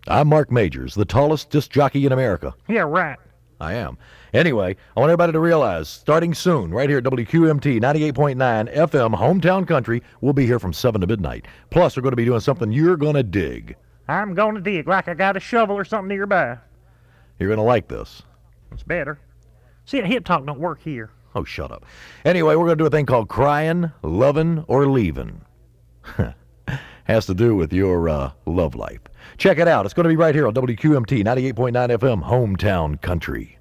I'm Mark Majors, the tallest disc jockey in America. Yeah, right. I am. Anyway, I want everybody to realize, starting soon, right here at WQMT 98.9 FM, Hometown Country, we'll be here from 7 to midnight. Plus, we're going to be doing something you're going to dig. I'm going to dig like I got a shovel or something nearby. You're going to like this. It's better. See, a hip talk don't work here. Oh, shut up. Anyway, we're going to do a thing called Crying, Lovin', or Leavin'. Has to do with your love life. Check it out. It's going to be right here on WQMT 98.9 FM, Hometown Country.